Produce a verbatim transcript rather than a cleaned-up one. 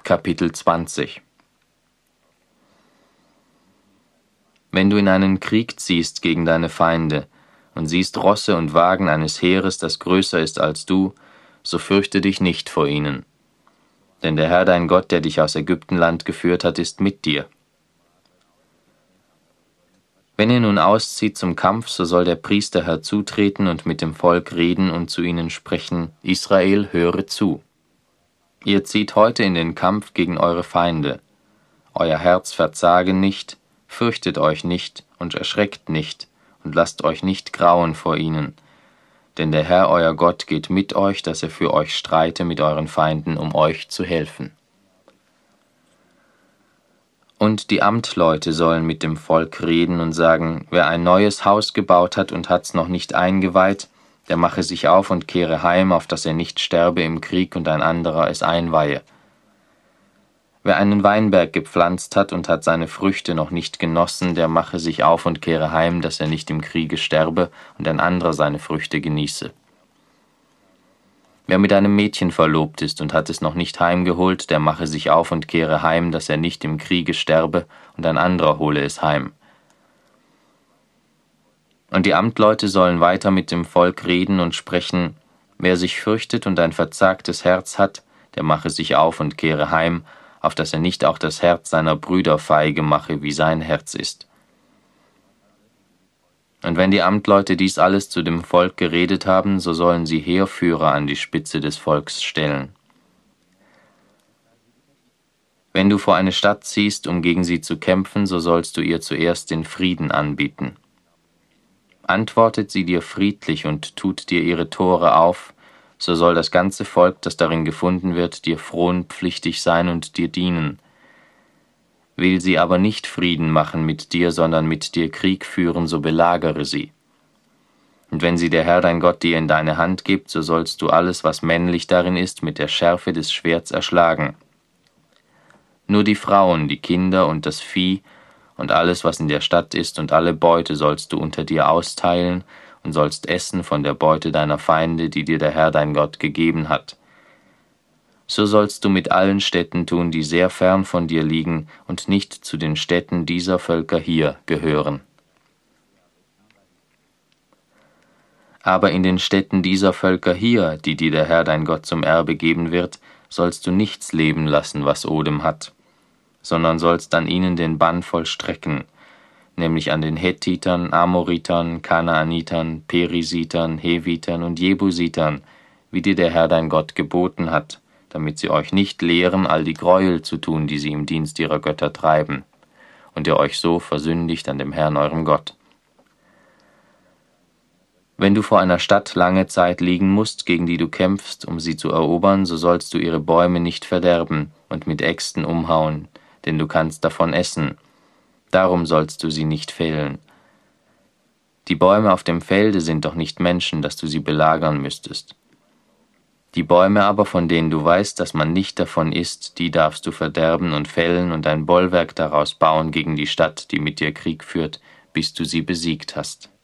Kapitel zwanzig. Wenn du in einen Krieg ziehst gegen deine Feinde und siehst Rosse und Wagen eines Heeres, das größer ist als du, so fürchte dich nicht vor ihnen. Denn der Herr dein Gott, der dich aus Ägyptenland geführt hat, ist mit dir. Wenn ihr nun auszieht zum Kampf, so soll der Priester herzutreten und mit dem Volk reden und zu ihnen sprechen: Israel, höre zu. Ihr zieht heute in den Kampf gegen eure Feinde. Euer Herz verzage nicht, fürchtet euch nicht und erschreckt nicht und lasst euch nicht grauen vor ihnen. Denn der Herr euer Gott geht mit euch, dass er für euch streite mit euren Feinden, um euch zu helfen. Und die Amtleute sollen mit dem Volk reden und sagen: Wer ein neues Haus gebaut hat und hat's noch nicht eingeweiht, der mache sich auf und kehre heim, auf dass er nicht sterbe im Krieg und ein anderer es einweihe. Wer einen Weinberg gepflanzt hat und hat seine Früchte noch nicht genossen, der mache sich auf und kehre heim, dass er nicht im Kriege sterbe und ein anderer seine Früchte genieße. Wer mit einem Mädchen verlobt ist und hat es noch nicht heimgeholt, der mache sich auf und kehre heim, dass er nicht im Kriege sterbe und ein anderer hole es heim. Und die Amtleute sollen weiter mit dem Volk reden und sprechen: Wer sich fürchtet und ein verzagtes Herz hat, der mache sich auf und kehre heim, auf dass er nicht auch das Herz seiner Brüder feige mache, wie sein Herz ist. Und wenn die Amtleute dies alles zu dem Volk geredet haben, so sollen sie Heerführer an die Spitze des Volks stellen. Wenn du vor eine Stadt ziehst, um gegen sie zu kämpfen, so sollst du ihr zuerst den Frieden anbieten. Antwortet sie dir friedlich und tut dir ihre Tore auf, so soll das ganze Volk, das darin gefunden wird, dir frohnpflichtig sein und dir dienen. Will sie aber nicht Frieden machen mit dir, sondern mit dir Krieg führen, so belagere sie. Und wenn sie der Herr dein Gott dir in deine Hand gibt, so sollst du alles, was männlich darin ist, mit der Schärfe des Schwerts erschlagen. Nur die Frauen, die Kinder und das Vieh und alles, was in der Stadt ist, und alle Beute sollst du unter dir austeilen und sollst essen von der Beute deiner Feinde, die dir der Herr dein Gott gegeben hat. So sollst du mit allen Städten tun, die sehr fern von dir liegen und nicht zu den Städten dieser Völker hier gehören. Aber in den Städten dieser Völker hier, die dir der Herr dein Gott zum Erbe geben wird, sollst du nichts leben lassen, was Odem hat, sondern sollst an ihnen den Bann vollstrecken, nämlich an den Hethitern, Amoritern, Kanaanitern, Perisitern, Hevitern und Jebusitern, wie dir der Herr dein Gott geboten hat, damit sie euch nicht lehren, all die Gräuel zu tun, die sie im Dienst ihrer Götter treiben, und ihr euch so versündigt an dem Herrn eurem Gott. Wenn du vor einer Stadt lange Zeit liegen musst, gegen die du kämpfst, um sie zu erobern, so sollst du ihre Bäume nicht verderben und mit Äxten umhauen, denn du kannst davon essen. Darum sollst du sie nicht fällen. Die Bäume auf dem Felde sind doch nicht Menschen, dass du sie belagern müsstest. Die Bäume aber, von denen du weißt, dass man nicht davon isst, die darfst du verderben und fällen und ein Bollwerk daraus bauen gegen die Stadt, die mit dir Krieg führt, bis du sie besiegt hast.